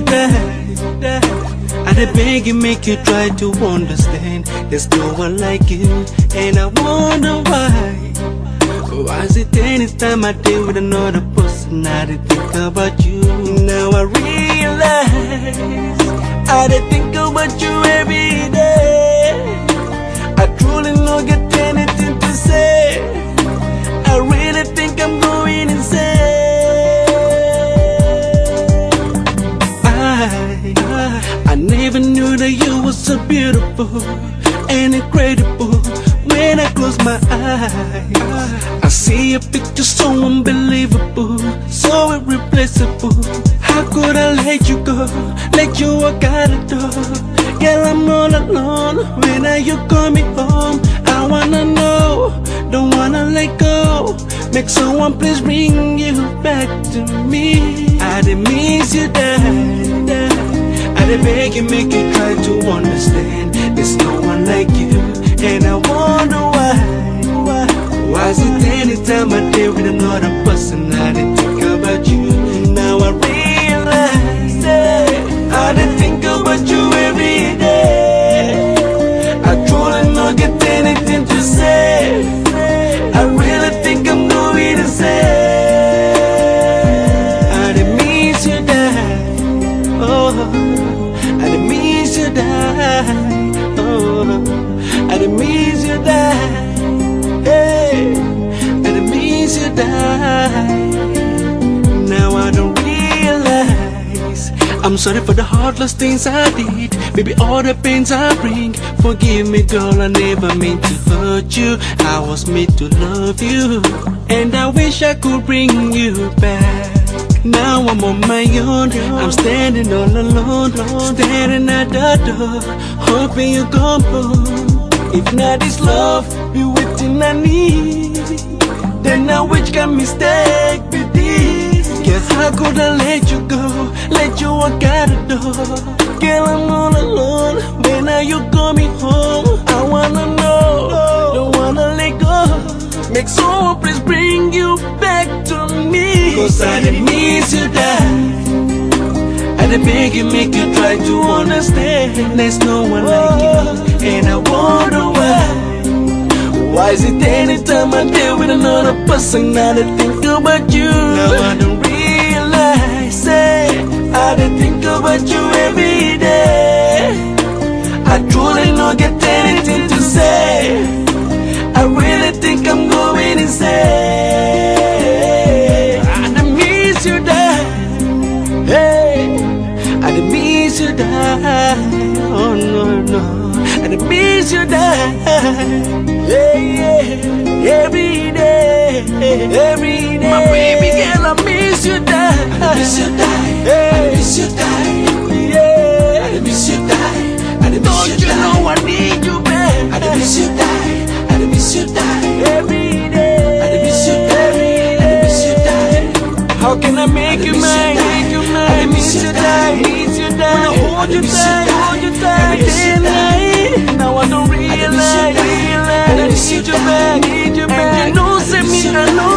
die. I dey beg you, make you try to understand. There's no one like you, and I wonder why. Why is it anytime I deal with another person, I dey think about you? Now I realize I dey think about you every day. I truly don't get anything to say. I really think I'm going insane. I never knew that you were so beautiful and incredible. When I close my eyes, I see a picture so unbelievable, so irreplaceable. How could I let you go, let you walk out the door? Girl, I'm all alone. When are you coming home? I wanna know, don't wanna let go. Make someone please bring you back to me. I did miss you, die. I did beg you, make you try to understand. There's no one like you, and I wonder why. Why is it anytime I deal with another person, I didn't think about you? Now I realize that I didn't think about you every day. I truly don't get anything to say. I really think I'm going insane. I didn't miss you, die. Oh, I didn't miss you, die. Oh, I didn't miss you, die. Hey, I didn't miss you, die. Now I don't realize I'm sorry for the heartless things I did. Baby, all the pains I bring. Forgive me, girl, I never meant to hurt you. I was made to love you, and I wish I could bring you back. Now I'm on my own, I'm standing all alone, staring at the door, hoping you come home. If not this love, be waiting I need, then I which can mistake be this. Guess how could I let you go, let you walk out the door? Girl, I'm all alone, when are you coming home? I wanna know, don't wanna let go. Make someone please bring you back to me. Cause I didn't miss you, die. I did beg you, make you try to understand. There's no one like you, and I wonder why. Why is it anytime I deal with another person, I did think about you? Now I don't realize it. I did think about you every day. I truly don't get anything to say. I really think I'm going insane. I done miss you, die. Hey, I done miss you, die. Oh no, no, I done miss you, die. Yeah, yeah, every day, every day. My baby girl, I miss you, die. I miss you, die. I miss you, die. Yeah, I miss you, die. I miss you, die. Don't you know I need you, man? I miss you, die. I miss you, die. Every day. I miss you, die. I miss you, die. How can I make you mine? Make you mine. I miss you, die. Miss you, die. Hold you tight, hold you tight. Day and night. Now I don't realize, I need you back, need you back. You know, send me, I know.